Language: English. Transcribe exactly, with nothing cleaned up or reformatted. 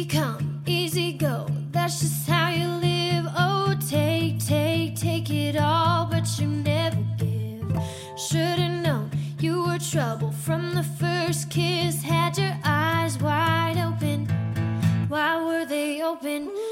Easy come, easy go, that's just how you live. Oh, take, take, take it all, but you never give. Should've known you were trouble from the first kiss. Had your eyes wide open, why were they open?